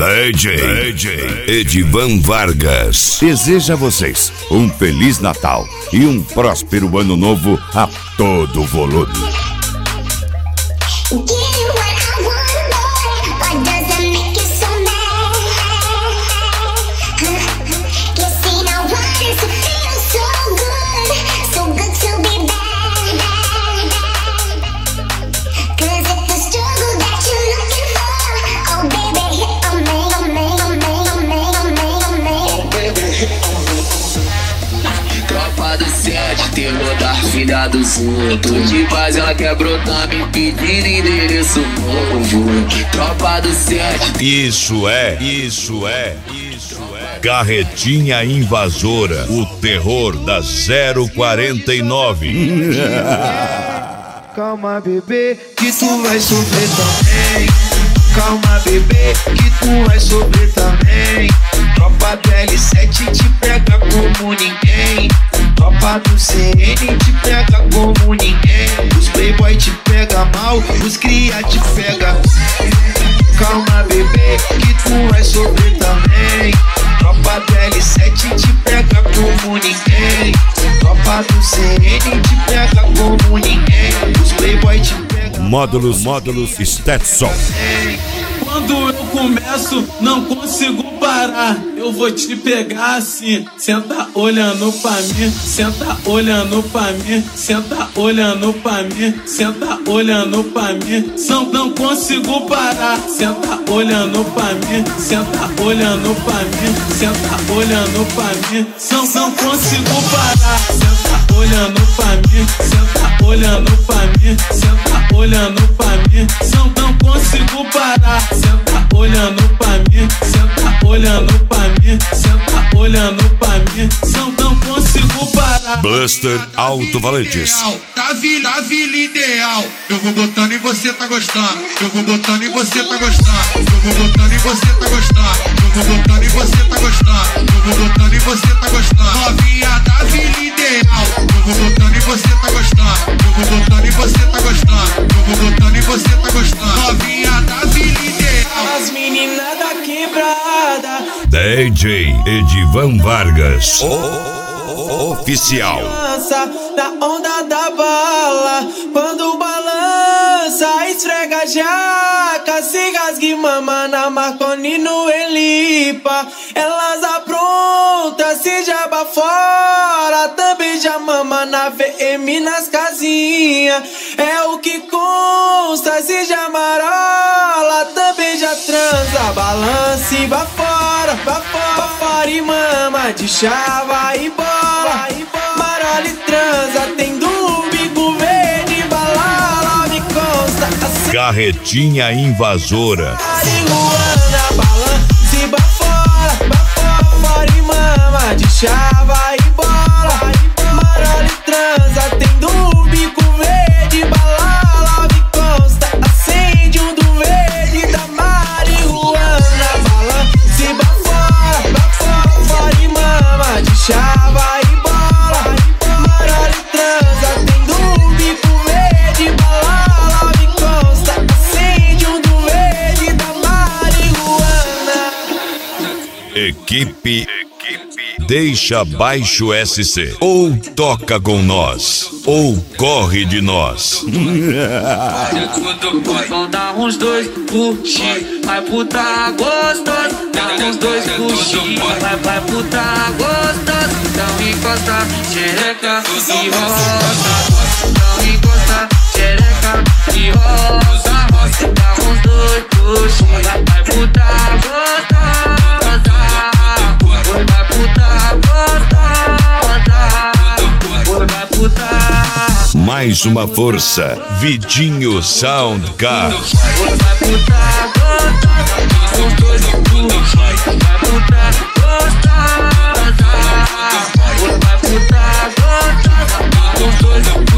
DJ Edivan Vargas deseja a vocês um Feliz Natal e um próspero Ano Novo a todo volume. Terror da filha do Zuto. De base ela quer brotar, me pedindo endereço novo. Tropa do 7. Isso é Carretinha Invasora, o terror da 049. Calma, bebê, que tu vai sofrer também. Calma, bebê, que tu vai sofrer também. Tropa do L7 te pega como ninguém. Tropa do CN te pega como ninguém. Os playboy te pega mal, os cria te pega. Calma, bebê, que tu vai sofrer também. Tropa do L7 te pega como ninguém. Tropa do CN te pega como ninguém. Os playboy te pega. Módulos Stetson. Quando eu começo, não consigo parar. Eu vou te pegar assim. Senta olhando pra mim, senta olhando pra mim, senta olhando pra mim, senta olhando pra mim. Não consigo parar. Senta olhando pra mim, senta olhando pra mim, senta olhando pra mim. Não consigo parar. Senta olhando pra mim, senta olhando pra mim, senta olhando pra mim. Não consigo parar. Senta olhando pra mim, senta olhando pra mim, senta olhando pra mim. Não consigo parar. Buster Alto Valentis. Tá vila ideal. Eu vou botando e você tá gostando. Eu vou botando e você tá gostando. Eu vou botando e você tá gostando. Eu vou botando e você tá gostando. Eu vou botando e você tá gostando. Novinha da vila ideal. Eu vou botando e você tá gostando. Eu vou botando e você tá gostando. Eu vou botando e você tá gostando. Novinha da vila ideal. As meninas da quebrada. DJ Edivan Vargas Oficial. Da onda da bala, quando balança, esfrega a jaca, se rasgue mama na Marconi no Elipa. Elas aprontam, se jaba fora, também já mama na VM nas casinhas. É o que consta, se já marola, também já transa, balança e vá fora, e mama de chava e bola. Marola e transa, tem do bico verde, balala, me consta assim. Carretinha Invasora. Marihuana, balança e vá fora, e mama de chava e bola. Marola e transa, tem do bico verde, balala, me consta, acende um do verde da marihuana. Balança e vá fora, e mama de chava e bola. Marola e transa, tem do bico verde, balala, me consta, acende um do verde da marihuana. Equipe Deixa Baixo SC. Ou toca com nós, ou corre de nós. Vão dar uns dois puxi, vai puta gostosa. Dá uns dois puxi, vai puta gostosa. Então encosta, xereca e rosa. Então encosta, xereca e rosa. Dá uns dois puxi, vai puta gostosa. Vai puta gostosa. Vai puta. Mais uma força, Vidinho Sound Car. Vai puta gostosa. Os dois puxi, vai puta gostosa. Vai puta gostosa. Os dois puxi.